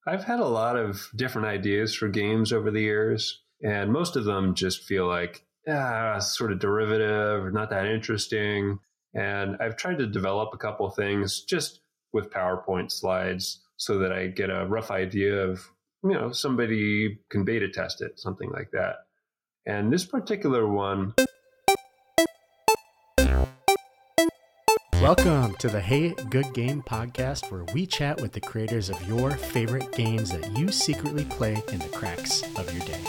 I've had a lot of different ideas for games over the years, and most of them just feel like sort of derivative or not that interesting. And I've tried to develop a couple of things just with PowerPoint slides so that I get a rough idea of, somebody can beta test it, something like that. And this particular one. Welcome to the Hey Good Game podcast, where we chat with the creators of your favorite games that you secretly play in the cracks of your day.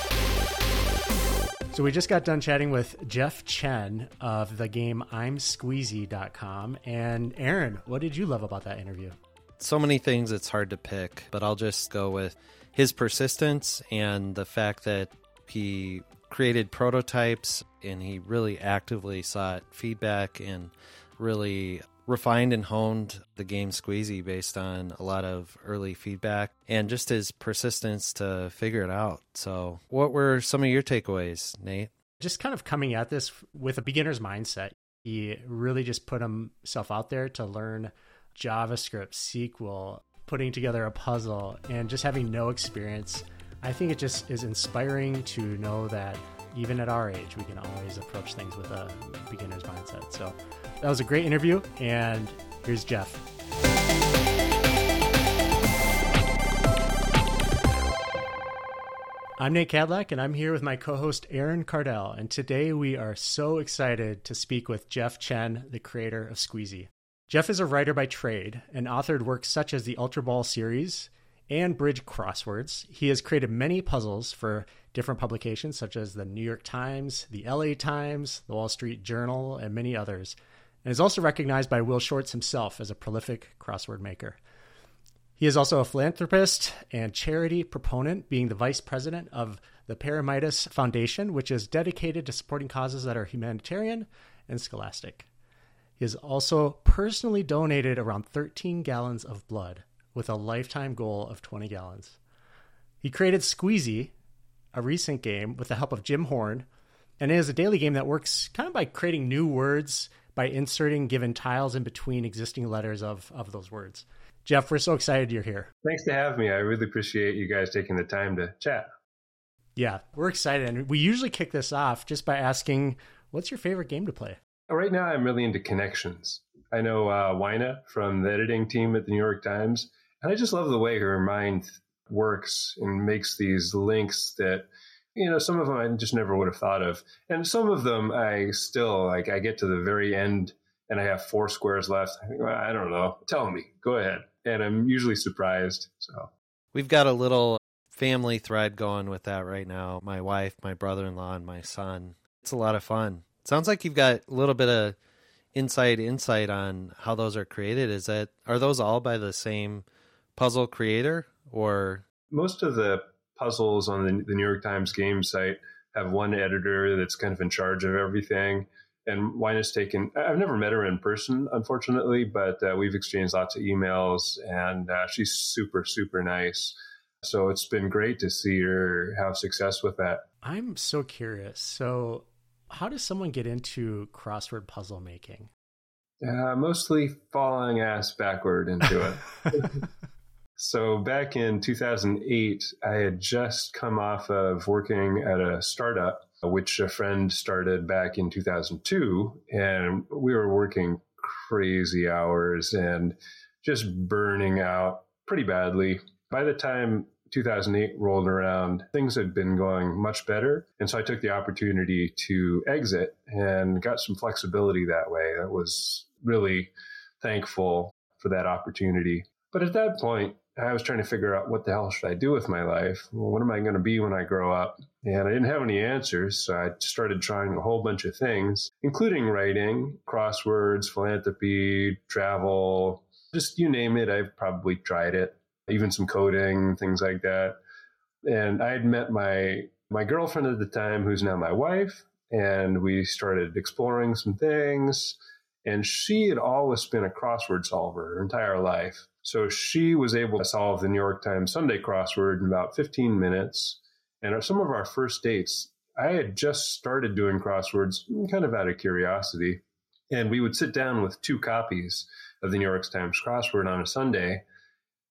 So we just got done chatting with Jeff Chen of the game I'mSqueezy.com. And Aaron, what did you love about that interview? So many things it's hard to pick, but I'll just go with his persistence and the fact that he created prototypes and he really actively sought feedback and really refined and honed the game Squeezy based on a lot of early feedback and just his persistence to figure it out. So what were some of your takeaways, Nate? Just kind of coming at this with a beginner's mindset. He really just put himself out there to learn JavaScript, SQL, putting together a puzzle, and just having no experience. I think it just is inspiring to know that even at our age, we can always approach things with a beginner's mindset. So that was a great interview, and here's Jeff. I'm Nate Cadillac, and I'm here with my co-host Aaron Cardell, and today we are so excited to speak with Jeff Chen, the creator of Squeezy. Jeff is a writer by trade and authored works such as the Ultra Ball series and Bridge Crosswords. He has created many puzzles for different publications such as the New York Times, the LA Times, the Wall Street Journal, and many others, and is also recognized by Will Shortz himself as a prolific crossword maker. He is also a philanthropist and charity proponent, being the vice president of the Paramidas Foundation, which is dedicated to supporting causes that are humanitarian and scholastic. He has also personally donated around 13 gallons of blood, with a lifetime goal of 20 gallons. He created Squeezy, a recent game with the help of Jim Horn, and it is a daily game that works kind of by creating new words by inserting given tiles in between existing letters of those words. Jeff, we're so excited you're here. Thanks to have me. I really appreciate you guys taking the time to chat. Yeah, we're excited. And we usually kick this off just by asking, what's your favorite game to play? Right now, I'm really into connections. I know Wina from the editing team at the New York Times, and I just love the way her mind works and makes these links that, some of them I just never would have thought of. And some of them I still, I get to the very end and I have 4 squares left. I think, well, I don't know. Tell me. Go ahead. And I'm usually surprised. So we've got a little family thread going with that right now. My wife, my brother-in-law, and my son. It's a lot of fun. Sounds like you've got a little bit of insight on how those are created. Are those all by the same puzzle creator, or? Most of the puzzles on the New York Times game site have one editor that's kind of in charge of everything. And Wina's I've never met her in person, unfortunately, but we've exchanged lots of emails, and she's super, super nice. So it's been great to see her have success with that. I'm so curious. So how does someone get into crossword puzzle making? Mostly falling ass backward into it. So back in 2008, I had just come off of working at a startup, which a friend started back in 2002. And we were working crazy hours and just burning out pretty badly. By the time 2008 rolled around, things had been going much better. And so I took the opportunity to exit and got some flexibility that way. I was really thankful for that opportunity. But at that point, I was trying to figure out what the hell should I do with my life? Well, what am I going to be when I grow up? And I didn't have any answers. So I started trying a whole bunch of things, including writing, crosswords, philanthropy, travel, just you name it. I've probably tried it. Even some coding, things like that. And I had met my girlfriend at the time, who's now my wife, and we started exploring some things. And she had always been a crossword solver her entire life. So she was able to solve the New York Times Sunday crossword in about 15 minutes. And at some of our first dates, I had just started doing crosswords kind of out of curiosity. And we would sit down with 2 copies of the New York Times crossword on a Sunday.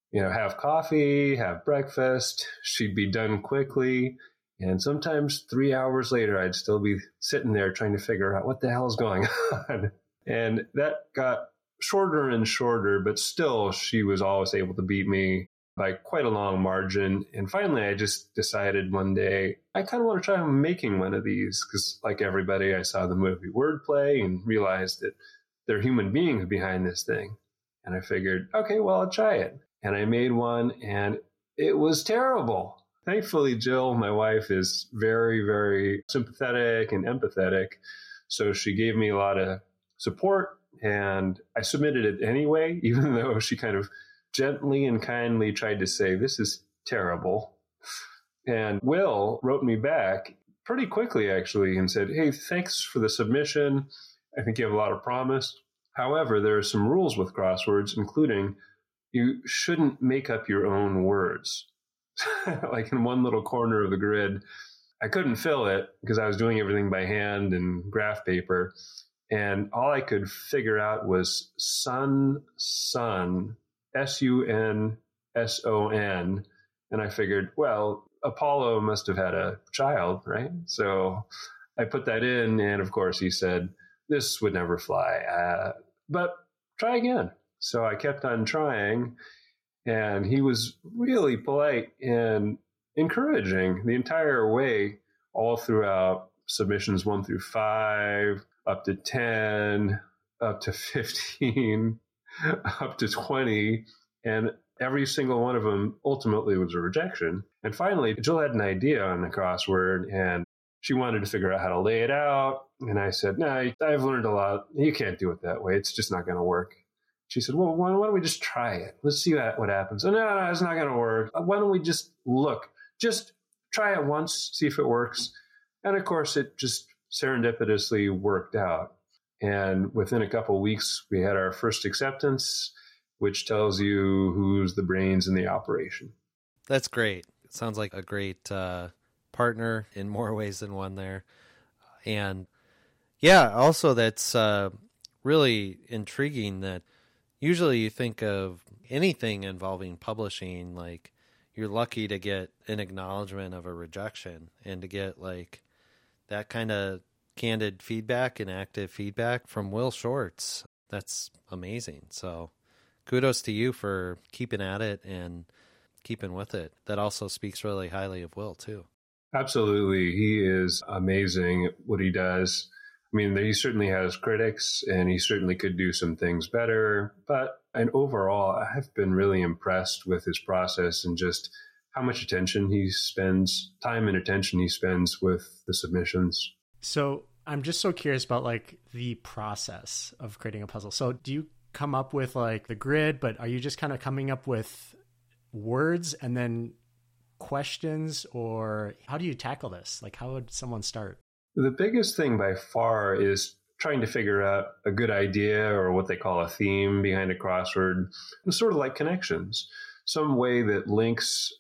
have coffee, have breakfast. She'd be done quickly. And sometimes 3 hours later, I'd still be sitting there trying to figure out what the hell is going on. And that got shorter and shorter, but still she was always able to beat me by quite a long margin. And finally, I just decided one day, I kind of want to try making one of these because like everybody, I saw the movie Wordplay and realized that there are human beings behind this thing. And I figured, okay, well, I'll try it. And I made one and it was terrible. Thankfully, Jill, my wife, is very, very sympathetic and empathetic. So she gave me a lot of support and I submitted it anyway, even though she kind of gently and kindly tried to say, this is terrible. And Will wrote me back pretty quickly, actually, and said, hey, thanks for the submission. I think you have a lot of promise. However, there are some rules with crosswords, including you shouldn't make up your own words. Like in one little corner of the grid, I couldn't fill it because I was doing everything by hand and graph paper. And all I could figure out was sun, SUNSON. And I figured, well, Apollo must have had a child, right? So I put that in. And of course, he said, this would never fly, but try again. So I kept on trying. And he was really polite and encouraging the entire way, all throughout submissions 1 through 5, up to 10, up to 15, up to 20. And every single one of them ultimately was a rejection. And finally, Jill had an idea on the crossword and she wanted to figure out how to lay it out. And I said, no, I've learned a lot. You can't do it that way. It's just not going to work. She said, well, why don't we just try it? Let's see what happens. Oh, no, it's not going to work. Why don't we just look? Just try it once, see if it works. And of course, it just serendipitously worked out. And within a couple of weeks, we had our first acceptance, which tells you who's the brains in the operation. That's great. It sounds like a great partner in more ways than one there. And yeah, also that's really intriguing that usually you think of anything involving publishing, like you're lucky to get an acknowledgement of a rejection and to get like that kind of candid feedback and active feedback from Will Shortz. That's amazing. So kudos to you for keeping at it and keeping with it. That also speaks really highly of Will too. Absolutely. He is amazing at what he does. I mean, he certainly has critics and he certainly could do some things better. And overall, I've been really impressed with his process and just how much time and attention he spends with the submissions. So I'm just so curious about like the process of creating a puzzle. So do you come up with like the grid, but are you just kind of coming up with words and then questions, or how do you tackle this? Like how would someone start? The biggest thing by far is trying to figure out a good idea or what they call a theme behind a crossword. It's sort of like connections, some way that links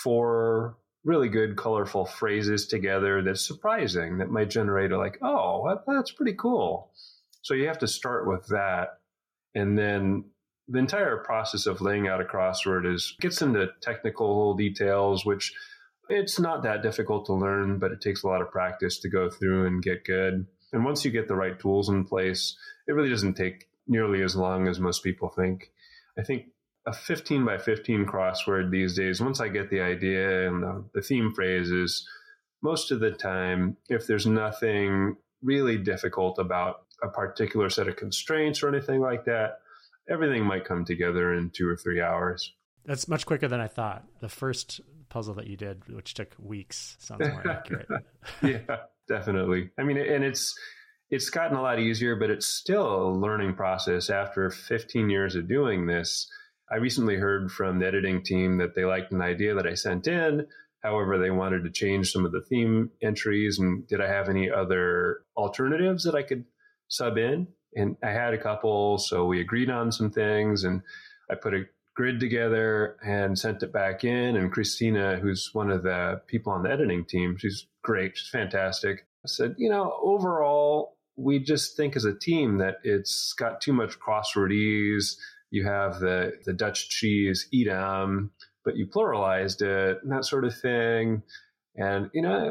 4 really good, colorful phrases together that's surprising, that might generate that's pretty cool. So you have to start with that. And then the entire process of laying out a crossword gets into technical details, which it's not that difficult to learn, but it takes a lot of practice to go through and get good. And once you get the right tools in place, it really doesn't take nearly as long as most people think. I think a 15 by 15 crossword these days, once I get the idea and the theme phrases, most of the time, if there's nothing really difficult about a particular set of constraints or anything like that, everything might come together in 2 or 3 hours. That's much quicker than I thought. The first puzzle that you did, which took weeks, sounds more accurate. Yeah, definitely. I mean, and it's gotten a lot easier, but it's still a learning process. After 15 years of doing this, I recently heard from the editing team that they liked an idea that I sent in. However, they wanted to change some of the theme entries. And did I have any other alternatives that I could sub in? And I had a couple, so we agreed on some things. And I put a grid together and sent it back in. And Christina, who's one of the people on the editing team, she's great. She's fantastic. I said, overall, we just think as a team that it's got too much crossword ease. you have the Dutch cheese Edam, but you pluralized it and that sort of thing. And,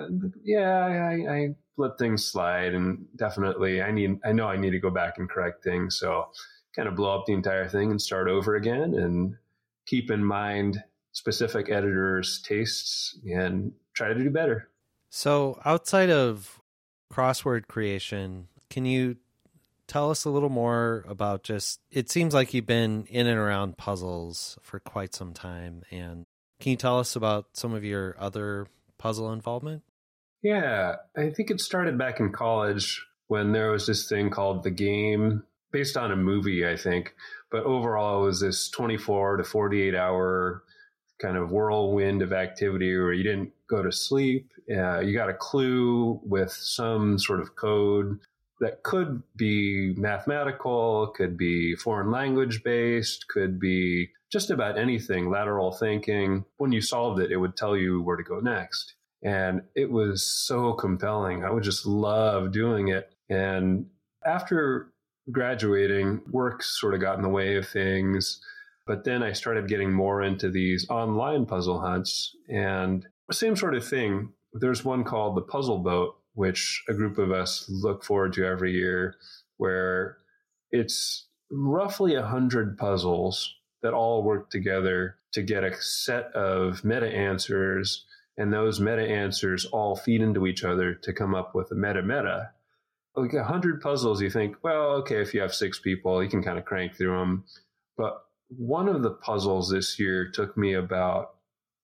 I let things slide, and definitely I know I need to go back and correct things. So kind of blow up the entire thing and start over again and keep in mind specific editors' tastes and try to do better. So outside of crossword creation, can you tell us a little more about it seems like you've been in and around puzzles for quite some time. And can you tell us about some of your other puzzle involvement? Yeah, I think it started back in college when there was this thing called The Game, based on a movie, I think. But overall, it was this 24 to 48 hour kind of whirlwind of activity where you didn't go to sleep. You got a clue with some sort of code that could be mathematical, could be foreign language based, could be just about anything, lateral thinking. When you solved it, it would tell you where to go next. And it was so compelling. I would just love doing it. And after graduating, work sort of got in the way of things. But then I started getting more into these online puzzle hunts, and same sort of thing. There's one called the Puzzle Boat, which a group of us look forward to every year, where it's roughly 100 puzzles that all work together to get a set of meta answers, and those meta answers all feed into each other to come up with a meta-meta. Like 100 puzzles, you think, well, okay, if you have 6 people, you can kind of crank through them. But one of the puzzles this year took me about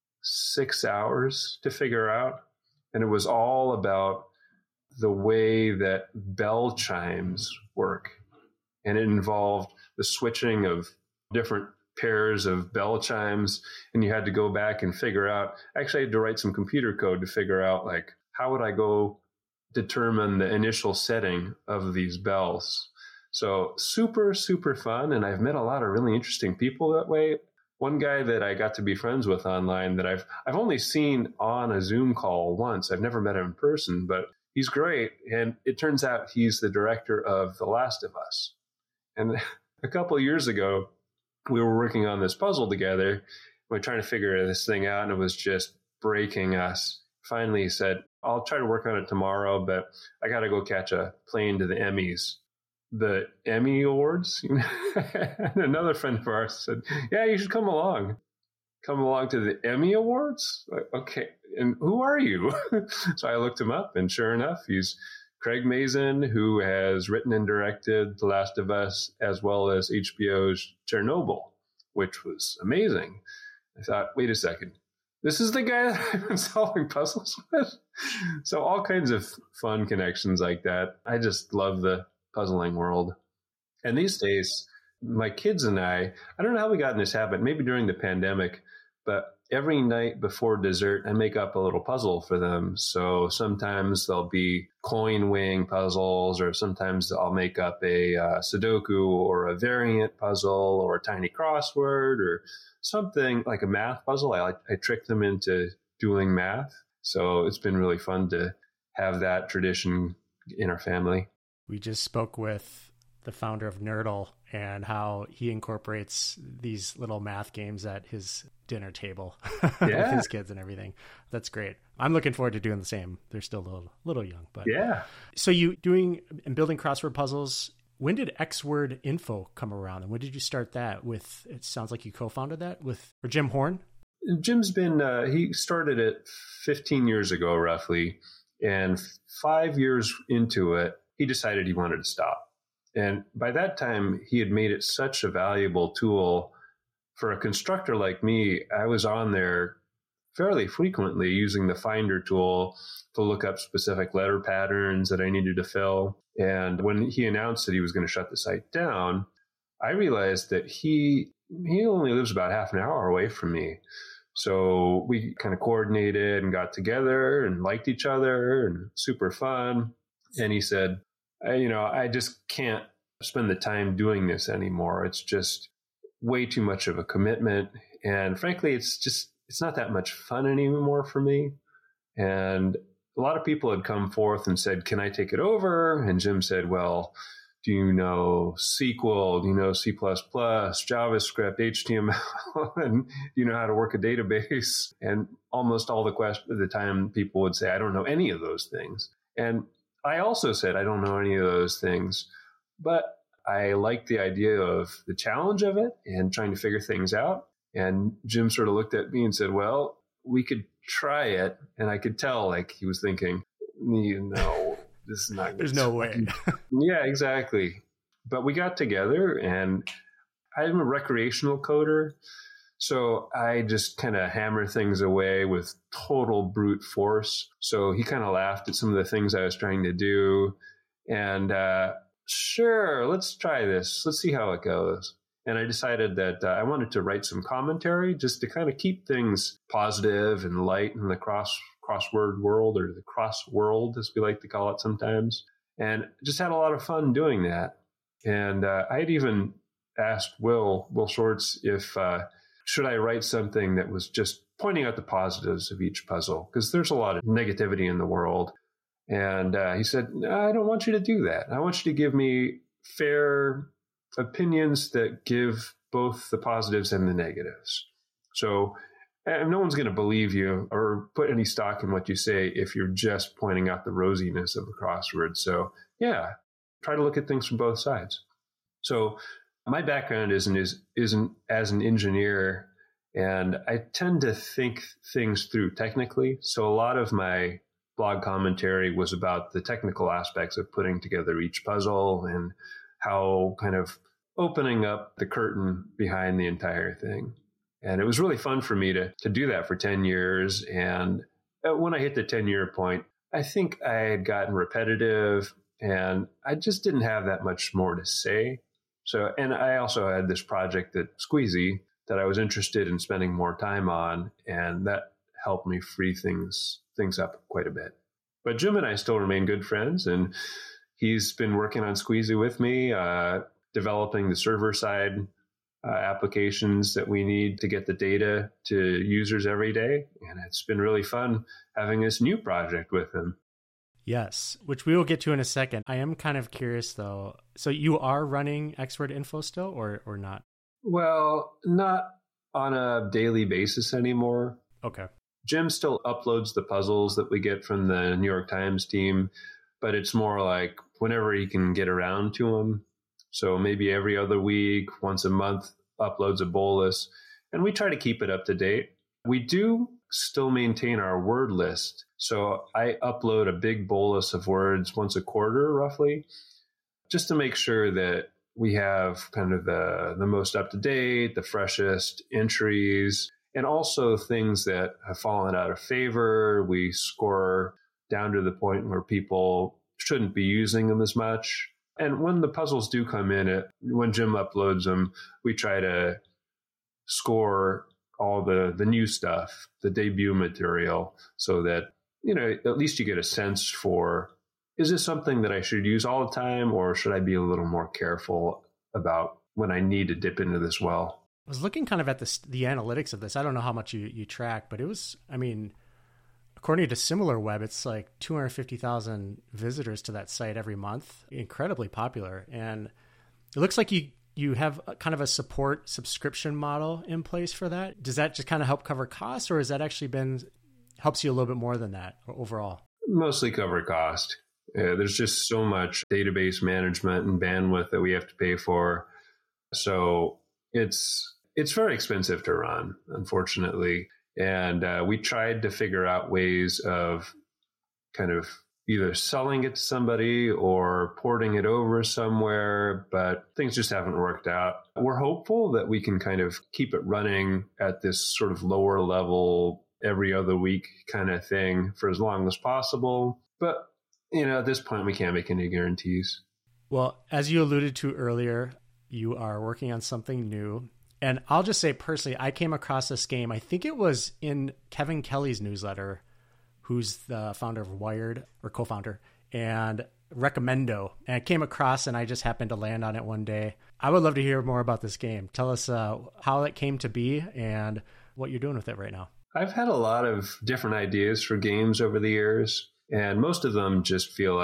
6 hours to figure out, and it was all about the way that bell chimes work. And it involved the switching of different pairs of bell chimes, and you had to go back and figure out, actually I had to write some computer code to figure out, like, how would I go determine the initial setting of these bells. So super, super fun. And I've met a lot of really interesting people that way. One guy that I got to be friends with online that I've only seen on a Zoom call once. I've never met him in person, but he's great. And it turns out he's the director of The Last of Us. And a couple of years ago, we were working on this puzzle together. We were trying to figure this thing out, and it was just breaking us. Finally, he said, I'll try to work on it tomorrow, but I got to go catch a plane to the Emmys. The Emmy Awards? And another friend of ours said, yeah, you should come along. Come along to the Emmy Awards? Like, okay, and who are you? So I looked him up, and sure enough, he's Craig Mazin, who has written and directed The Last of Us, as well as HBO's Chernobyl, which was amazing. I thought, wait a second. This is the guy that I've been solving puzzles with? So all kinds of fun connections like that. I just love the puzzling world. And these days, my kids and I don't know how we got in this habit, maybe during the pandemic, but every night before dessert, I make up a little puzzle for them. So sometimes there'll be coin weighing puzzles, or sometimes I'll make up a Sudoku or a variant puzzle or a tiny crossword or something like a math puzzle. I trick them into doing math. So it's been really fun to have that tradition in our family. We just spoke with the founder of Nerdle and how he incorporates these little math games at his dinner table with his kids and everything. That's great. I'm looking forward to doing the same. They're still a little young, but yeah. So you doing and building crossword puzzles. When did Xword Info come around, and when did you start that with? It sounds like you co-founded that with Jim Horn. Jim's been he started it 15 years ago, roughly, and 5 years into it, he decided he wanted to stop. And by that time, he had made it such a valuable tool for a constructor like me. I was on there fairly frequently using the Finder tool to look up specific letter patterns that I needed to fill. And when he announced that he was going to shut the site down, I realized that he only lives about half an hour away from me. So we kind of coordinated and got together and liked each other, and super fun. And he said, I just can't spend the time doing this anymore. It's just way too much of a commitment. And frankly, it's not that much fun anymore for me. And a lot of people had come forth and said, can I take it over? And Jim said, well, do you know SQL? Do you know C++, JavaScript, HTML? And do you know how to work a database? And almost all the time people would say, I don't know any of those things. And I also said, I don't know any of those things, but I liked the idea of the challenge of it and trying to figure things out. And Jim sort of looked at me and said, well, we could try it. And I could tell like he was thinking, this is not good. There's no way. Yeah, exactly. But we got together, and I'm a recreational coder. So I just kind of hammer things away with total brute force. So he kind of laughed at some of the things I was trying to do. And sure, let's try this. Let's see how it goes. And I decided that I wanted to write some commentary just to kind of keep things positive and light in the crossword world, or the cross world, as we like to call it sometimes. And just had a lot of fun doing that. And I had even asked Will Shortz if should I write something that was just pointing out the positives of each puzzle, because there's a lot of negativity in the world. And he said, no, I don't want you to do that. I want you to give me fair opinions that give both the positives and the negatives. So no one's going to believe you or put any stock in what you say if you're just pointing out the rosiness of the crossword. So yeah, try to look at things from both sides. So my background isn't as an engineer, and I tend to think things through technically. So a lot of my blog commentary was about the technical aspects of putting together each puzzle and how kind of opening up the curtain behind the entire thing. And it was really fun for me to do that for 10 years. And when I hit the 10-year point, I think I had gotten repetitive and I just didn't have that much more to say. So, and I also had this project at Squeezy that I was interested in spending more time on, and that helped me free things up quite a bit. But Jim and I still remain good friends, and he's been working on Squeezy with me, developing the server side applications that we need to get the data to users every day. And it's been really fun having this new project with him. Yes, which we will get to in a second. I am kind of curious though. So you are running Expert Info still or not? Well, not on a daily basis anymore. Okay. Jim still uploads the puzzles that we get from the New York Times team, but it's more like whenever he can get around to them. So maybe every other week, once a month, uploads a bolus, and we try to keep it up to date. We do still maintain our word list. So I upload a big bolus of words once a quarter, roughly, just to make sure that we have kind of the most up to date, the freshest entries, and also things that have fallen out of favor. We score down to the point where people shouldn't be using them as much. And when the puzzles do come in, when Jim uploads them, we try to score all the new stuff, the debut material, so that, at least you get a sense for, is this something that I should use all the time, or should I be a little more careful about when I need to dip into this well? I was looking kind of at the analytics of this. I don't know how much you track, but it was, according to SimilarWeb, it's like 250,000 visitors to that site every month. Incredibly popular. And it looks like you have kind of a support subscription model in place for that. Does that just kind of help cover costs, or has that actually helps you a little bit more than that overall? Mostly cover cost. There's just so much database management and bandwidth that we have to pay for. So it's very expensive to run, unfortunately. And we tried to figure out ways of kind of either selling it to somebody or porting it over somewhere, but things just haven't worked out. We're hopeful that we can kind of keep it running at this sort of lower level, every other week kind of thing for as long as possible. But, at this point, we can't make any guarantees. Well, as you alluded to earlier, you are working on something new. And I'll just say personally, I came across this game, I think it was in Kevin Kelly's newsletter, who's the founder of Wired, or co-founder, and Recommendo. And I came across and I just happened to land on it one day. I would love to hear more about this game. Tell us how it came to be and what you're doing with it right now. I've had a lot of different ideas for games over the years, and most of them just feel like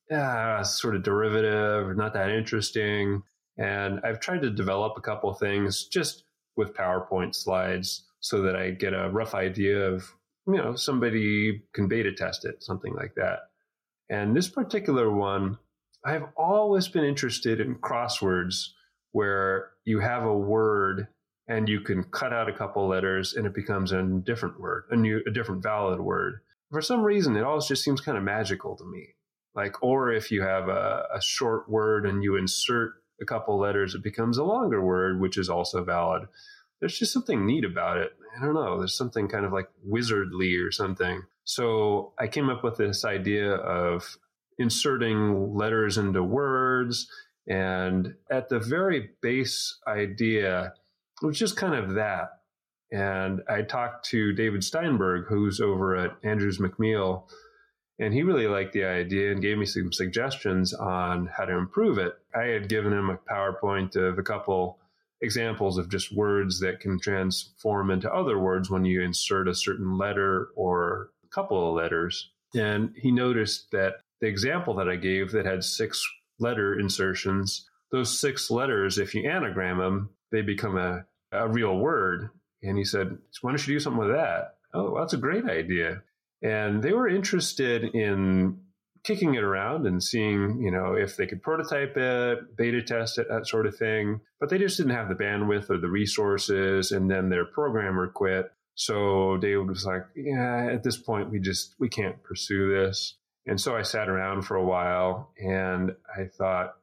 sort of derivative or not that interesting. And I've tried to develop a couple of things just with PowerPoint slides so that I get a rough idea of, somebody can beta test it, something like that. And this particular one, I've always been interested in crosswords where you have a word and you can cut out a couple letters and it becomes a different word, a different valid word. For some reason, it always just seems kind of magical to me. Or if you have a short word and you insert a couple letters, it becomes a longer word, which is also valid. There's just something neat about it. I don't know. There's something kind of like wizardly or something. So I came up with this idea of inserting letters into words. And at the very base idea, it was just kind of that. And I talked to David Steinberg, who's over at Andrews McMeel, and he really liked the idea and gave me some suggestions on how to improve it. I had given him a PowerPoint of a couple examples of just words that can transform into other words when you insert a certain letter or a couple of letters. And he noticed that the example that I gave that had 6 letter insertions, those 6 letters, if you anagram them, they become a real word. And he said, why don't you do something with that? Oh, well, that's a great idea. And they were interested in kicking it around and seeing, if they could prototype it, beta test it, that sort of thing. But they just didn't have the bandwidth or the resources. And then their programmer quit. So David was like, yeah, at this point, we can't pursue this. And so I sat around for a while and I thought,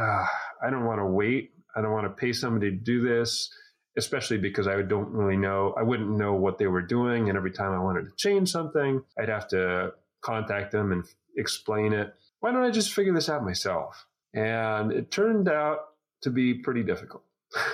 I don't want to wait. I don't want to pay somebody to do this, especially because I wouldn't know what they were doing. And every time I wanted to change something, I'd have to contact them and explain it. Why don't I just figure this out myself? And it turned out to be pretty difficult.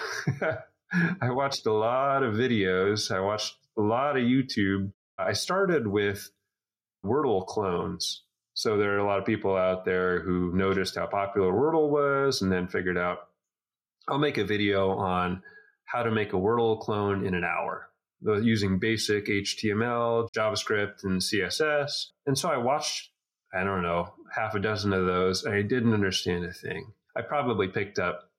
I watched a lot of videos. I watched a lot of YouTube. I started with Wordle clones. So there are a lot of people out there who noticed how popular Wordle was and then figured out, I'll make a video on how to make a Wordle clone in an hour using basic HTML, JavaScript, and CSS. And so I watched, half a dozen of those, and I didn't understand a thing. I probably picked up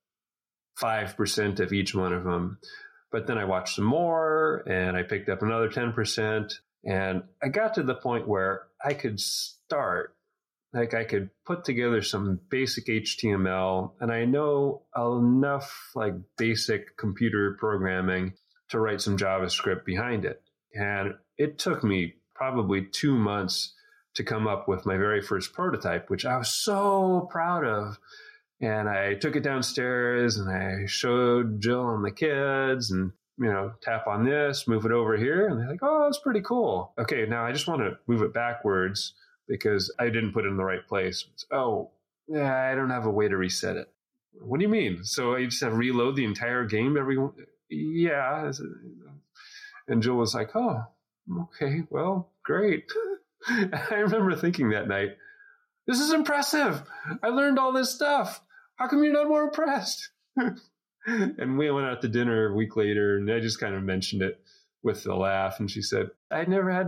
5% of each one of them. But then I watched some more, and I picked up another 10%. And I got to the point where I could start, I could put together some basic HTML, and I know enough basic computer programming to write some JavaScript behind it. And it took me probably 2 months to come up with my very first prototype, which I was so proud of. And I took it downstairs and I showed Jill and the kids and, tap on this, move it over here. And they're like, oh, that's pretty cool. Okay, now I just want to move it backwards because I didn't put it in the right place. Oh, yeah, I don't have a way to reset it. What do you mean? So I just have to reload the entire game Yeah. And Jill was like, oh, okay, well, great. I remember thinking that night, this is impressive. I learned all this stuff. How come you're not more impressed? And we went out to dinner a week later, and I just kind of mentioned it with a laugh. And she said, I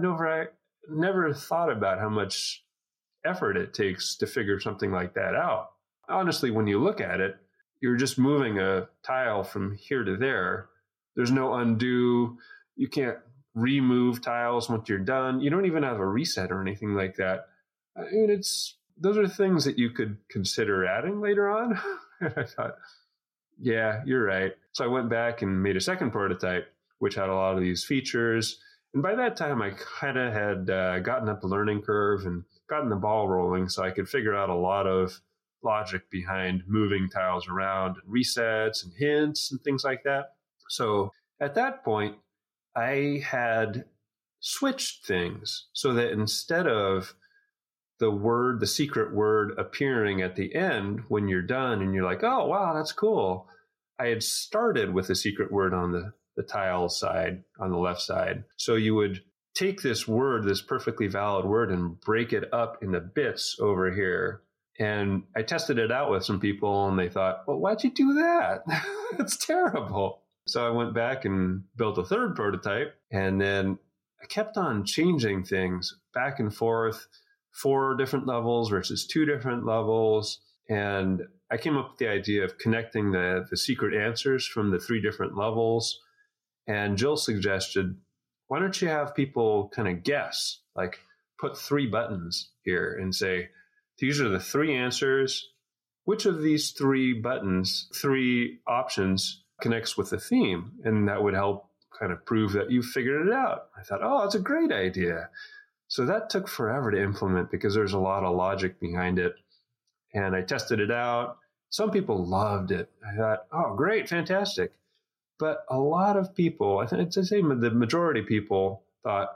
never thought about how much effort it takes to figure something like that out. Honestly, when you look at it, you're just moving a tile from here to there. There's no undo. You can't remove tiles once you're done. You don't even have a reset or anything like that. I mean, those are things that you could consider adding later on. And I thought, yeah, you're right. So I went back and made a second prototype, which had a lot of these features. And by that time, I kind of had gotten up the learning curve and gotten the ball rolling so I could figure out a lot of logic behind moving tiles around and resets and hints and things like that. So at that point, I had switched things so that instead of the secret word appearing at the end when you're done and you're like, oh, wow, that's cool. I had started with the secret word on the tile side, on the left side. So you would take this word, this perfectly valid word, and break it up into bits over here. And I tested it out with some people and they thought, well, why'd you do that? That's terrible. So I went back and built a third prototype, and then I kept on changing things back and forth 4 different levels versus 2 different levels. And I came up with the idea of connecting the secret answers from the 3 different levels. And Jill suggested, why don't you have people kind of guess, like put 3 buttons here and say, these are the 3 answers. Which of these 3 buttons, 3 options connects with the theme? And that would help kind of prove that you figured it out. I thought, oh, that's a great idea. So that took forever to implement because there's a lot of logic behind it. And I tested it out. Some people loved it. I thought, oh, great, fantastic. But a lot of people, I think I'd say the majority of people thought,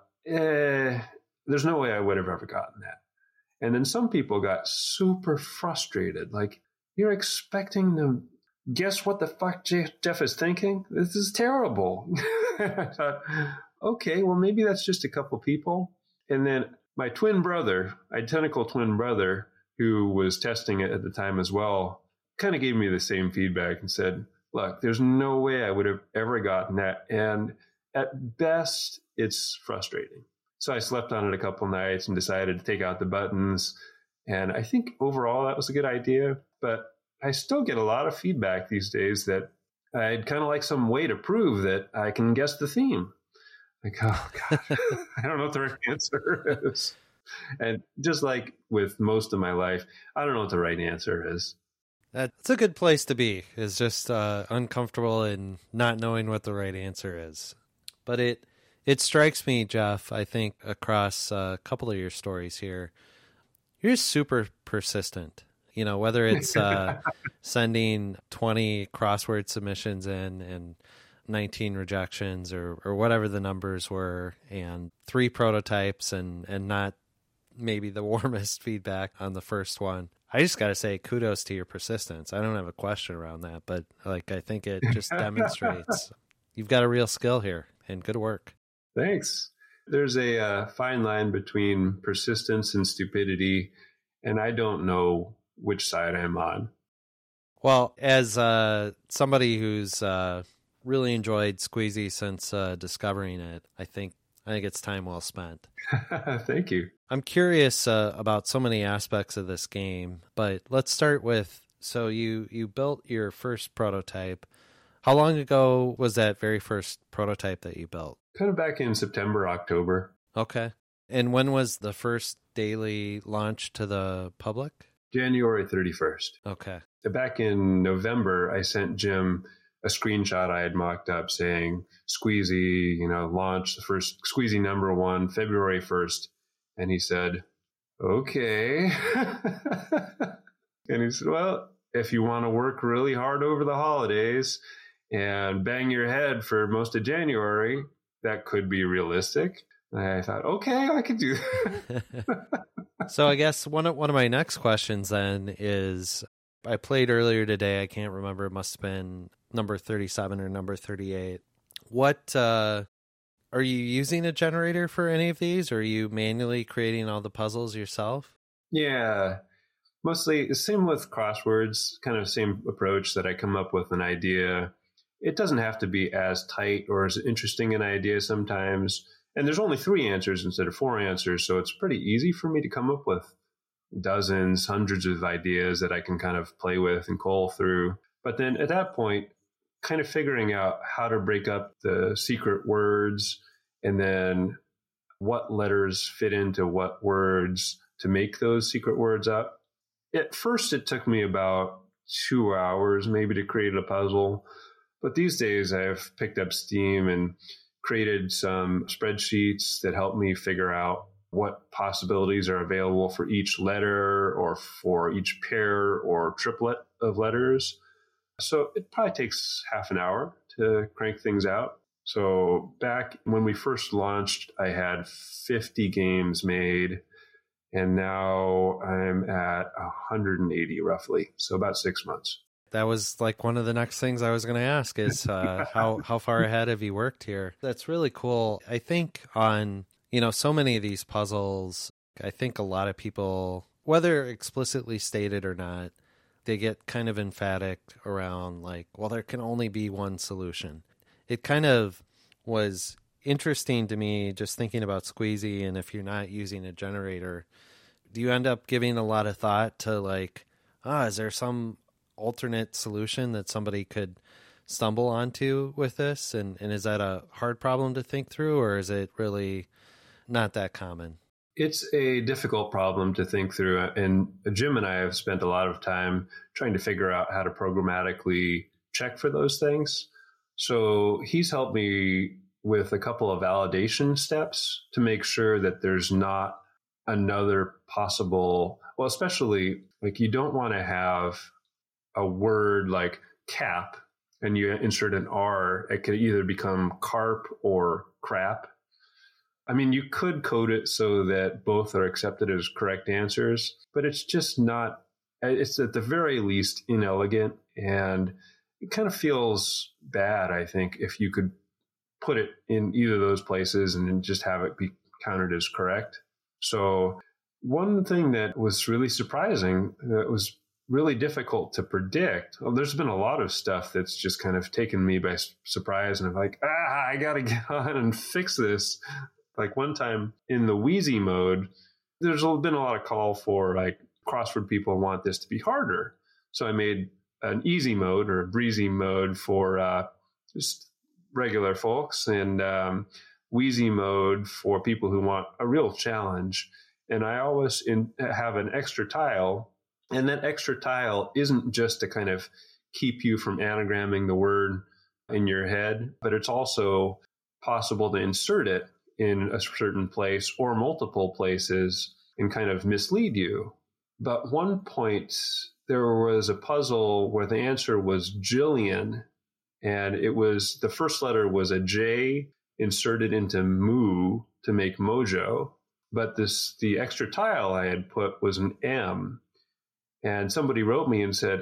there's no way I would have ever gotten that. And then some people got super frustrated. Like, you're expecting them guess what the fuck Jeff is thinking? This is terrible. I thought, okay, well, maybe that's just a couple people. And then my twin brother, identical twin brother, who was testing it at the time as well, kind of gave me the same feedback and said, look, there's no way I would have ever gotten that. And at best, it's frustrating. So I slept on it a couple nights and decided to take out the buttons. And I think overall that was a good idea. But I still get a lot of feedback these days that I'd kind of like some way to prove that I can guess the theme. Like, oh, God, I don't know what the right answer is. And just like with most of my life, I don't know what the right answer is. That's a good place to be, is just uncomfortable and not knowing what the right answer is. But it strikes me, Jeff, I think across a couple of your stories here, you're super persistent. You know, whether it's sending 20 crossword submissions in and 19 rejections or whatever the numbers were, and 3 prototypes and not maybe the warmest feedback on the first one. I just got to say kudos to your persistence. I don't have a question around that, but like, I think it just demonstrates you've got a real skill here, and good work. Thanks. There's a fine line between persistence and stupidity, and I don't know which side I'm on. Well, as somebody who's really enjoyed Squeezy since discovering it, I think it's time well spent. Thank you. I'm curious about so many aspects of this game, but let's start with, so you built your first prototype. How long ago was that very first prototype that you built? Kind of back in September, October. Okay. And when was the first daily launch to the public? January 31st. Okay. Back in November, I sent Jim a screenshot I had mocked up saying, Squeezy, launch the first Squeezy #1, February 1st. And he said, okay. And he said, well, if you want to work really hard over the holidays and bang your head for most of January, that could be realistic. And I thought, okay, I could do that. So I guess one of my next questions then is, I played earlier today, I can't remember, it must have been number 37 or number 38. What, are you using a generator for any of these, or are you manually creating all the puzzles yourself? Yeah, mostly the same with crosswords, kind of same approach that I come up with an idea. It doesn't have to be as tight or as interesting an idea sometimes. And there's only 3 answers instead of 4 answers, so it's pretty easy for me to come up with dozens, hundreds of ideas that I can kind of play with and cull through. But then at that point, kind of figuring out how to break up the secret words and then what letters fit into what words to make those secret words up. At first, it took me about 2 hours maybe to create a puzzle. But these days, I've picked up Steam and created some spreadsheets that help me figure out what possibilities are available for each letter or for each pair or triplet of letters. So it probably takes half an hour to crank things out. So back when we first launched, I had 50 games made, and now I'm at 180 roughly. So about 6 months. That was like one of the next things I was going to ask is how far ahead have you worked here? That's really cool. I think on, so many of these puzzles, I think a lot of people, whether explicitly stated or not, they get kind of emphatic around like, well, there can only be one solution. It kind of was interesting to me just thinking about Squeezy, and if you're not using a generator, do you end up giving a lot of thought to like, is there some alternate solution that somebody could stumble onto with this? And is that a hard problem to think through, or is it really not that common? It's a difficult problem to think through. And Jim and I have spent a lot of time trying to figure out how to programmatically check for those things. So he's helped me with a couple of validation steps to make sure that there's not another possible, well, especially like you don't want to have a word like cap and you insert an R, it could either become carp or crap. I mean, you could code it so that both are accepted as correct answers, but it's just not, it's at the very least inelegant, and it kind of feels bad, I think, if you could put it in either of those places and then just have it be counted as correct. So one thing that was really surprising, that was really difficult to predict. Well, there's been a lot of stuff that's just kind of taken me by surprise, and I'm like, I got to get on and fix this. Like one time in the Wheezy mode, there's been a lot of call for like crossword people want this to be harder. So I made an easy mode or a breezy mode for just regular folks, and Wheezy mode for people who want a real challenge. And I always have an extra tile, and that extra tile isn't just to kind of keep you from anagramming the word in your head, but it's also possible to insert it in a certain place or multiple places and kind of mislead you. But one point, there was a puzzle where the answer was Jillian, and it was, the first letter was a J inserted into moo to make mojo. But the extra tile I had put was an M. And somebody wrote me and said,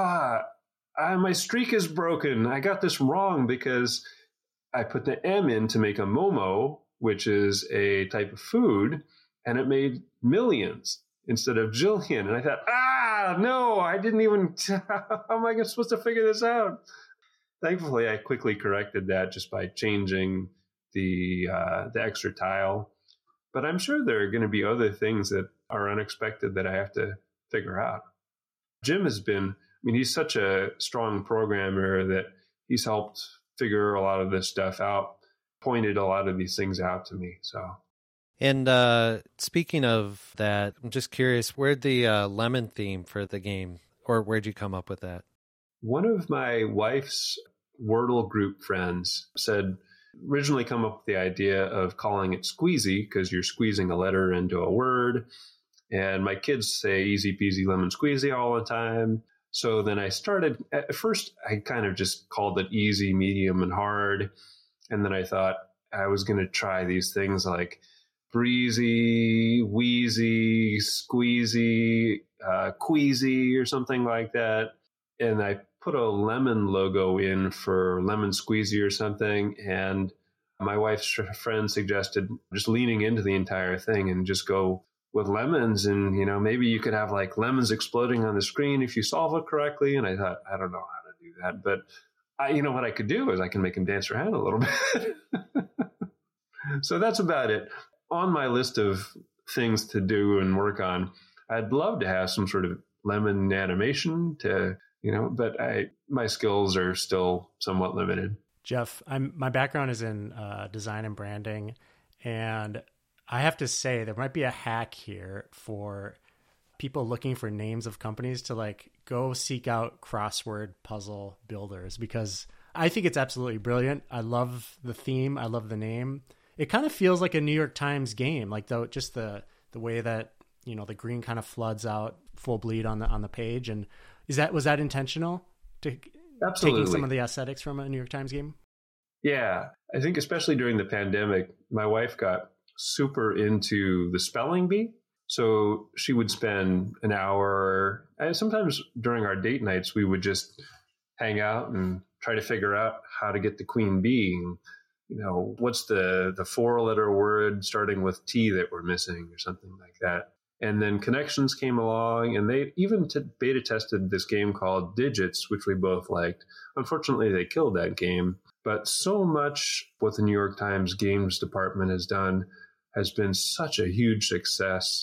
my streak is broken. I got this wrong because I put the M in to make a momo, which is a type of food, and it made millions instead of Jillian. And I thought, no, I didn't even, how am I supposed to figure this out? Thankfully, I quickly corrected that just by changing the extra tile. But I'm sure there are going to be other things that are unexpected that I have to figure out. Jim has been, he's such a strong programmer that he's helped figure a lot of this stuff out, pointed a lot of these things out to me. So, and speaking of that, I'm just curious, where'd the lemon theme for the game, or where'd you come up with that? One of my wife's Wordle group friends said, originally come up with the idea of calling it Squeezy because you're squeezing a letter into a word. And my kids say easy peasy lemon squeezy all the time. So then I started, at first I kind of just called it easy, medium, and hard. And then I thought I was going to try these things like breezy, wheezy, squeezy, queasy, or something like that. And I put a lemon logo in for lemon squeezy or something. And my wife's friend suggested just leaning into the entire thing and just go with lemons. And, maybe you could have like lemons exploding on the screen if you solve it correctly. And I thought, I don't know how to do that. But what I could do is I can make them dance around a little bit. So that's about it. On my list of things to do and work on, I'd love to have some sort of lemon animation but my skills are still somewhat limited. Jeff, my background is in design and branding, and I have to say there might be a hack here for people looking for names of companies to like go seek out crossword puzzle builders, because I think it's absolutely brilliant. I love the theme. I love the name. It kind of feels like a New York Times game, like just the way that, the green kind of floods out full bleed on the page. And was that intentional to Absolutely. Taking some of the aesthetics from a New York Times game? Yeah. I think especially during the pandemic, my wife got super into the spelling bee. So she would spend an hour, and sometimes during our date nights, we would just hang out and try to figure out how to get the queen bee. What's the 4-letter word starting with T that we're missing or something like that. And then Connections came along, and they even beta tested this game called Digits, which we both liked. Unfortunately, they killed that game. But so much what the New York Times games department has done has been such a huge success.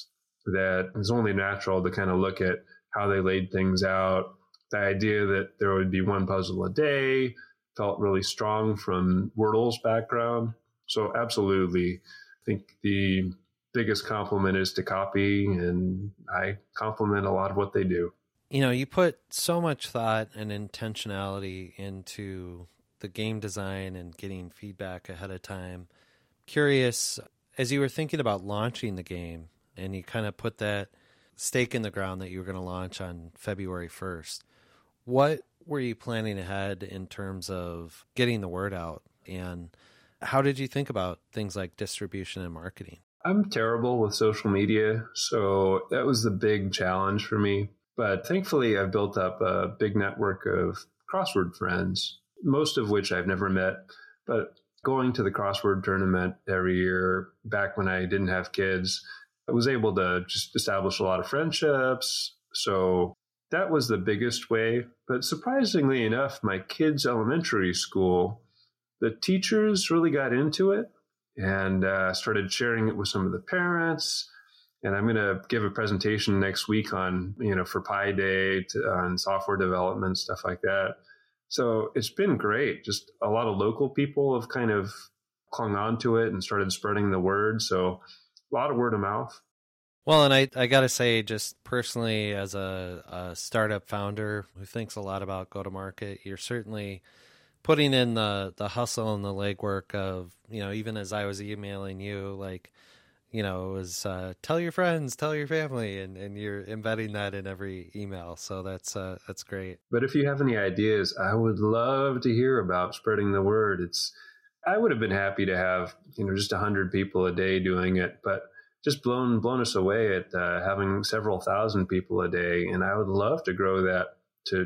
that it was only natural to kind of look at how they laid things out. The idea that there would be one puzzle a day felt really strong from Wordle's background. So absolutely, I think the biggest compliment is to Copy, and I compliment a lot of what they do. You know, you put so much thought and intentionality into the game design and getting feedback ahead of time. Curious, as you were thinking about launching the game, and you kind of put that stake in the ground that you were going to launch on February 1st, what were you planning ahead in terms of getting the word out? And how did you think about things like distribution and marketing? I'm terrible with social media, so that was the big challenge for me. But thankfully, I've built up a big network of crossword friends, most of which I've never met. But going to the crossword tournament every year, back when I didn't have kids, I was able to just establish a lot of friendships. So that was the biggest way. But surprisingly enough, my kids' elementary school, the teachers really got into it and started sharing it with some of the parents. And I'm going to give a presentation next week on, for Pi Day, on software development, stuff like that. So it's been great. Just a lot of local people have kind of clung on to it and started spreading the word. So a lot of word of mouth. Well, and I got to say, just personally, as a startup founder who thinks a lot about go-to-market, you're certainly putting in the hustle and the legwork of, even as I was emailing you, it was tell your friends, tell your family, and you're embedding that in every email. So that's great. But if you have any ideas, I would love to hear about spreading the word. I would have been happy to have, just 100 people a day doing it, but just blown us away at having several thousand people a day. And I would love to grow that to,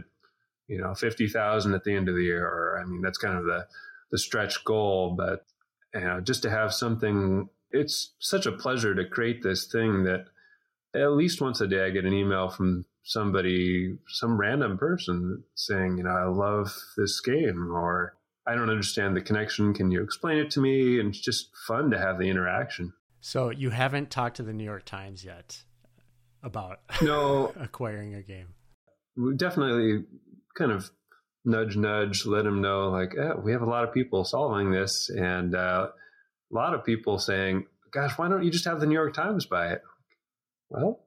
50,000 at the end of the year. Or, that's kind of the stretch goal, but just to have something. It's such a pleasure to create this thing that at least once a day I get an email from somebody, some random person saying, I love this game, or I don't understand the connection. Can you explain it to me? And it's just fun to have the interaction. So you haven't talked to the New York Times yet about acquiring a game? We definitely kind of nudge, let them know we have a lot of people solving this, and a lot of people saying, gosh, why don't you just have the New York Times buy it? Well,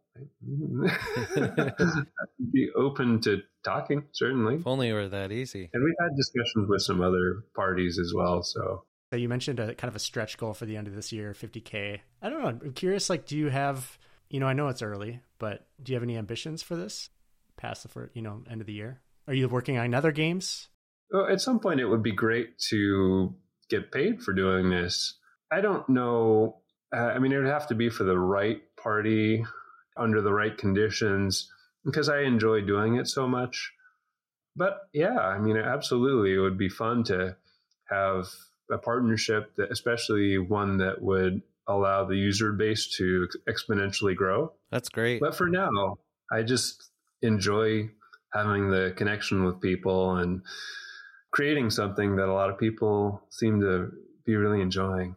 I'd be open to talking, certainly. If only it were that easy. And we've had discussions with some other parties as well. So you mentioned a kind of a stretch goal for the end of this year, 50K. I don't know. I'm curious, do you have, I know it's early, but do you have any ambitions for this past the end of the year? Are you working on other games? Well, at some point it would be great to get paid for doing this. I don't know. It would have to be for the right party under the right conditions, because I enjoy doing it so much. But yeah, absolutely. It would be fun to have a partnership, especially one that would allow the user base to exponentially grow. That's great. But for now, I just enjoy having the connection with people and creating something that a lot of people seem to be really enjoying.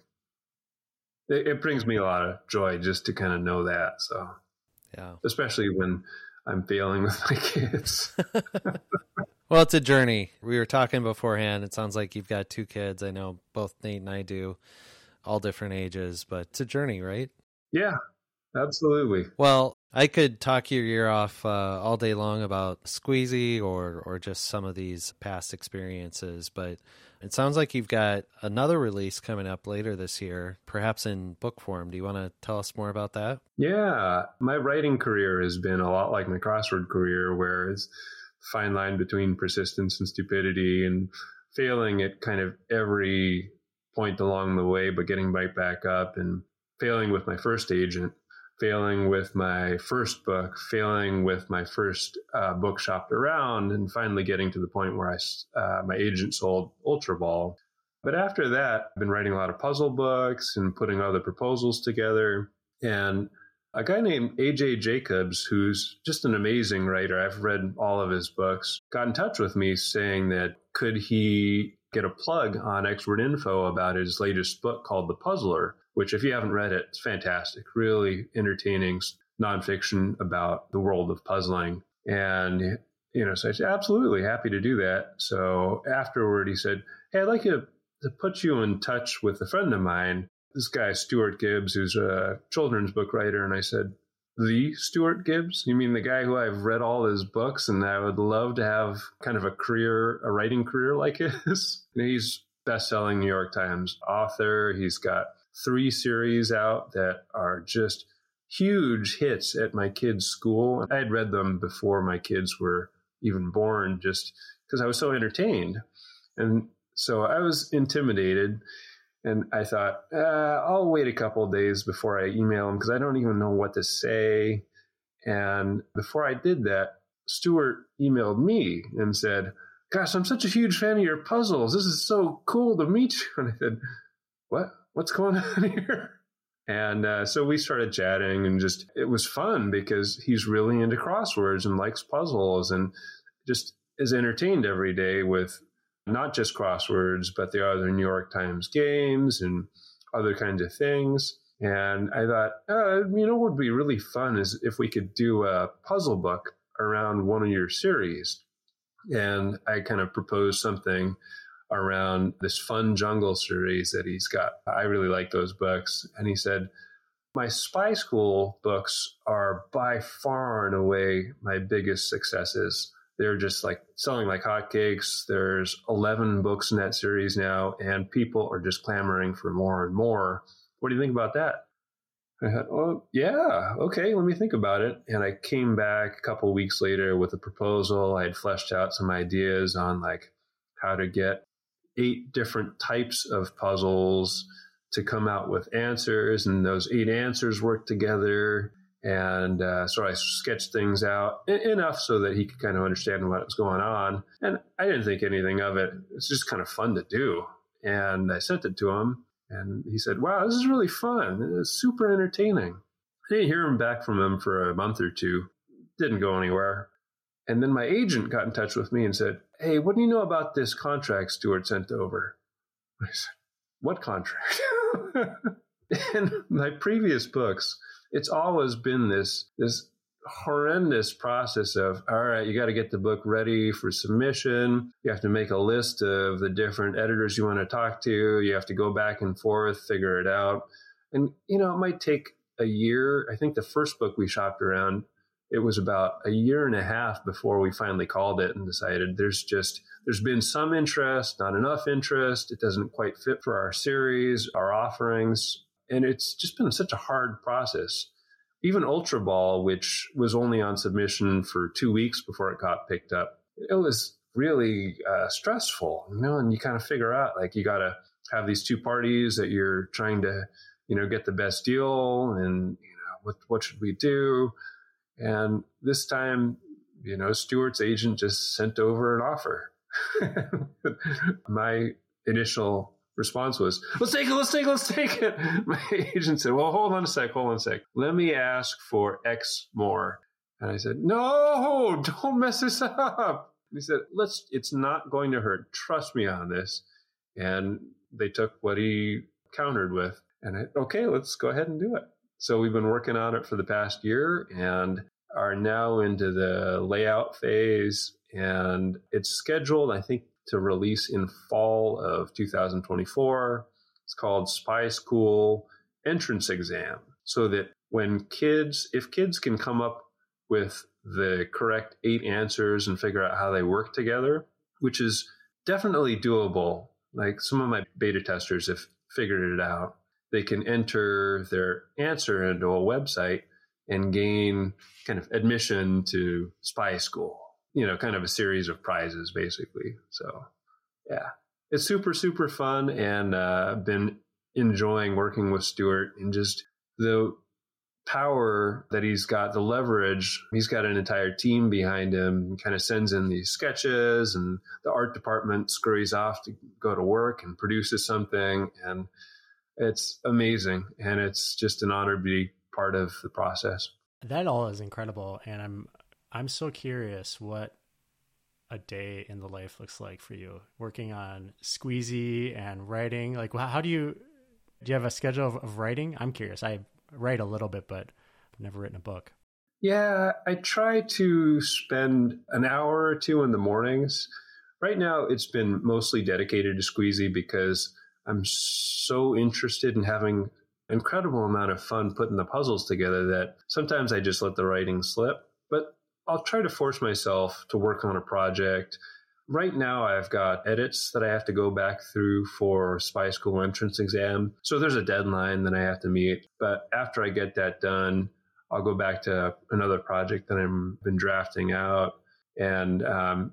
It brings me a lot of joy just to kind of know that. So, yeah, especially when I'm failing with my kids. Well, it's a journey. We were talking beforehand. It sounds like you've got 2 kids. I know both Nate and I do, all different ages, but it's a journey, right? Yeah, absolutely. Well, I could talk your ear off all day long about Squeezy or just some of these past experiences, but it sounds like you've got another release coming up later this year, perhaps in book form. Do you want to tell us more about that? Yeah, my writing career has been a lot like my crossword career, where it's a fine line between persistence and stupidity and failing at kind of every point along the way, but getting right back up, and failing with my first agent, failing with my first book, failing with my first book shopped around, and finally getting to the point where my agent sold Ultra Ball. But after that, I've been writing a lot of puzzle books and putting other proposals together. And a guy named AJ Jacobs, who's just an amazing writer, I've read all of his books, got in touch with me saying that could he get a plug on Expert Info about his latest book called The Puzzler, which if you haven't read it, it's fantastic, really entertaining nonfiction about the world of puzzling. And, so I said, absolutely happy to do that. So afterward, he said, hey, I'd like to put you in touch with a friend of mine, this guy, Stuart Gibbs, who's a children's book writer. And I said, the Stuart Gibbs? You mean the guy who I've read all his books and I would love to have kind of a writing career like his? He's best-selling New York Times author. He's got 3 series out that are just huge hits at my kids' school. I had read them before my kids were even born just because I was so entertained. And so I was intimidated. And I thought, I'll wait a couple of days before I email him because I don't even know what to say. And before I did that, Stuart emailed me and said, gosh, I'm such a huge fan of your puzzles. This is so cool to meet you. And I said, what's going on here? And so we started chatting, and it was fun because he's really into crosswords and likes puzzles and just is entertained every day with not just crosswords, but the other New York Times games and other kinds of things. And I thought, what would be really fun is if we could do a puzzle book around one of your series. And I kind of proposed something around this Fun Jungle series that he's got. I really like those books. And he said, my spy school books are by far and away my biggest successes. They're just like selling like hotcakes. There's 11 books in that series now, and people are just clamoring for more and more. What do you think about that? I thought, oh, yeah, okay, let me think about it. And I came back a couple of weeks later with a proposal. I had fleshed out some ideas on like how to get 8 different types of puzzles to come out with answers, and those 8 answers work together. And so I sketched things out enough so that he could kind of understand what was going on. And I didn't think anything of it. It's just kind of fun to do. And I sent it to him, and he said, wow, this is really fun. It's super entertaining. I didn't hear back from him for a month or 2. Didn't go anywhere. And then my agent got in touch with me and said, hey, what do you know about this contract Stuart sent over? I said, what contract? In my previous books, it's always been this horrendous process of, all right, you got to get the book ready for submission. You have to make a list of the different editors you want to talk to. You have to go back and forth, figure it out. And, it might take a year. I think the first book we shopped around, it was about a year and a half before we finally called it and decided there's been some interest, not enough interest. It doesn't quite fit for our series, our offerings. And it's just been such a hard process. Even Ultra Ball, which was only on submission for 2 weeks before it got picked up, it was really stressful, and you kind of figure out, like, you got to have these 2 parties that you're trying to, get the best deal, and, what should we do? And this time, Stuart's agent just sent over an offer. My initial response was, let's take it. My agent said, well, hold on a sec. Let me ask for X more. And I said, no, don't mess this up. And he said, it's not going to hurt. Trust me on this. And they took what he countered with. And okay, let's go ahead and do it. So we've been working on it for the past year and are now into the layout phase. And it's scheduled, I think, to release in fall of 2024. It's called Spy School Entrance Exam. So that if kids can come up with the correct 8 answers and figure out how they work together, which is definitely doable. Like, some of my beta testers have figured it out. They can enter their answer into a website and gain kind of admission to Spy School. Kind of a series of prizes, basically. So, yeah, it's super, super fun. And I've been enjoying working with Stuart and just the power that he's got, the leverage. He's got an entire team behind him, and kind of sends in these sketches, and the art department scurries off to go to work and produces something. And it's amazing. And it's just an honor to be part of the process. That all is incredible. And I'm so curious what a day in the life looks like for you, working on Squeezy and writing. Like, how do you have a schedule of writing? I'm curious. I write a little bit, but never written a book. Yeah, I try to spend an hour or two in the mornings. Right now, it's been mostly dedicated to Squeezy because I'm so interested in having an incredible amount of fun putting the puzzles together that sometimes I just let the writing slip. But I'll try to force myself to work on a project. Right now, I've got edits that I have to go back through for Spy School entrance exam. So there's a deadline that I have to meet. But after I get that done, I'll go back to another project that I've been drafting out and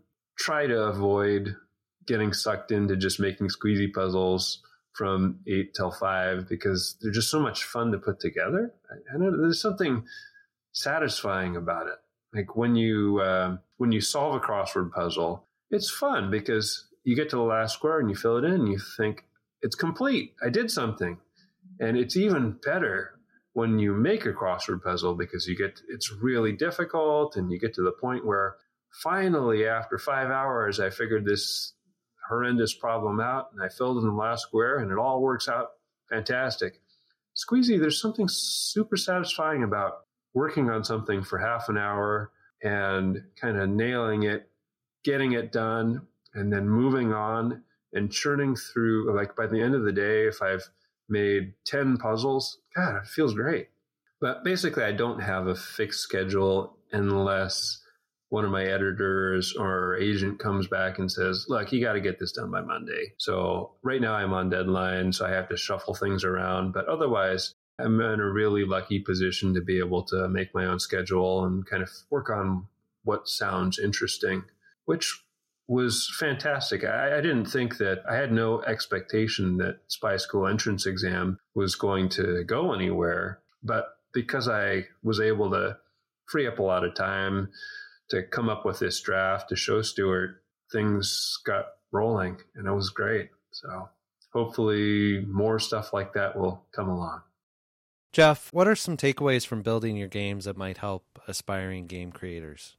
try to avoid getting sucked into just making Squeezy puzzles from 8 till 5 because they're just so much fun to put together. I know there's something satisfying about it. Like when you solve a crossword puzzle, it's fun because you get to the last square and you fill it in and you think it's complete. I did something. And it's even better when you make a crossword puzzle because it's really difficult and you get to the point where finally after 5 hours, I figured this horrendous problem out and I filled in the last square and it all works out fantastic. Squeezy, there's something super satisfying about working on something for half an hour and kind of nailing it, getting it done, and then moving on and churning through. Like by the end of the day, if I've made 10 puzzles, God, it feels great. But basically, I don't have a fixed schedule unless one of my editors or agent comes back and says, look, you got to get this done by Monday. So right now I'm on deadline, so I have to shuffle things around. But otherwise, I'm in a really lucky position to be able to make my own schedule and kind of work on what sounds interesting, which was fantastic. I didn't think that I had no expectation that Spy School entrance exam was going to go anywhere. But because I was able to free up a lot of time to come up with this draft to show Stuart, things got rolling and it was great. So hopefully more stuff like that will come along. Jeff, what are some takeaways from building your games that might help aspiring game creators?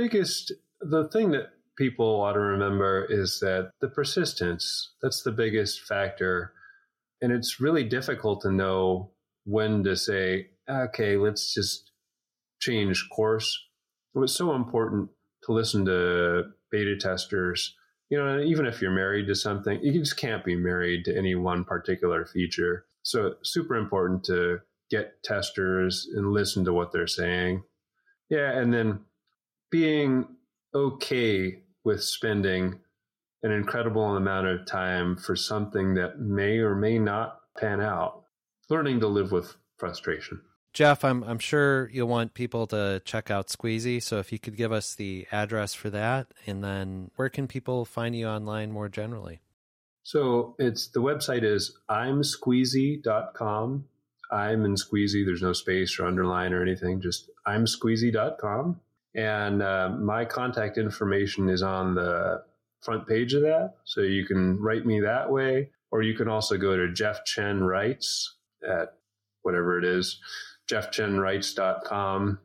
The thing that people ought to remember is that the persistence, that's the biggest factor. And it's really difficult to know when to say, okay, let's just change course. It was so important to listen to beta testers. You know, even if you're married to something, you just can't be married to any one particular feature. So super important to get testers and listen to what they're saying. Yeah, and then being okay with spending an incredible amount of time for something that may or may not pan out. Learning to live with frustration. Jeff, I'm sure you'll want people to check out Squeezy, so if you could give us the address for that, and then where can people find you online more generally? So the website is imsqueezy.com. I'm in Squeezy. There's no space or underline or anything, just imsqueezy.com. And my contact information is on the front page of that. So you can write me that way, or you can also go to Jeff Chen Writes at whatever it is, jeffchenwrites.com,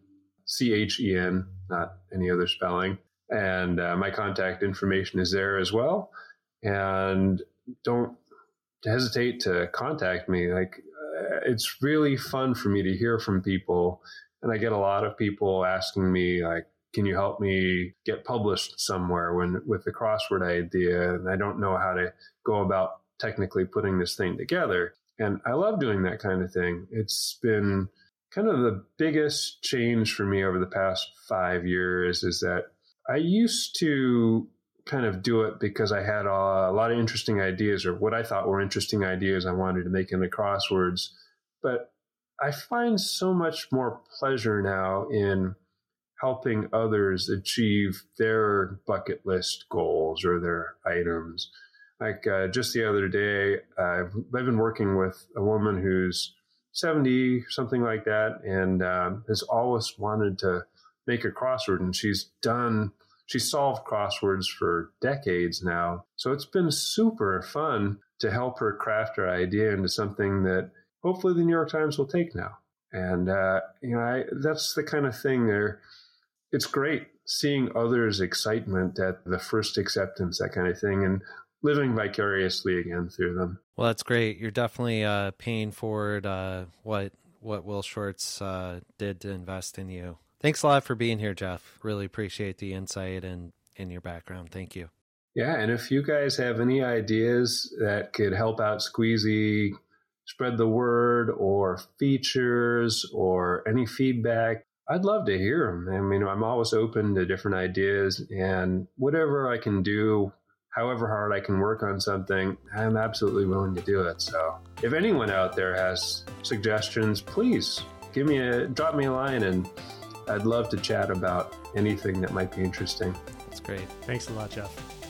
CHEN, not any other spelling. And my contact information is there as well. And don't hesitate to contact me. It's really fun for me to hear from people. And I get a lot of people asking me, like, can you help me get published somewhere with the crossword idea? And I don't know how to go about technically putting this thing together. And I love doing that kind of thing. It's been kind of the biggest change for me over the past 5 years is that I used to kind of do it because I had a lot of interesting ideas, or what I thought were interesting ideas I wanted to make into crosswords. But I find so much more pleasure now in helping others achieve their bucket list goals or their items. Like just the other day, I've been working with a woman who's 70, something like that, and has always wanted to make a crossword. And she's solved crosswords for decades now. So it's been super fun to help her craft her idea into something that hopefully the New York Times will take now. And, that's the kind of thing there. It's great seeing others' excitement at the first acceptance, that kind of thing, and living vicariously again through them. Well, that's great. You're definitely paying forward what what Will Schwartz did to invest in you. Thanks a lot for being here, Jeff. Really appreciate the insight and your background. Thank you. Yeah, and if you guys have any ideas that could help out Squeezy, spread the word, or features, or any feedback, I'd love to hear them. I mean, I'm always open to different ideas, and whatever I can do, however hard I can work on something, I'm absolutely willing to do it. So if anyone out there has suggestions, please drop me a line, and I'd love to chat about anything that might be interesting. That's great. Thanks a lot, Jeff.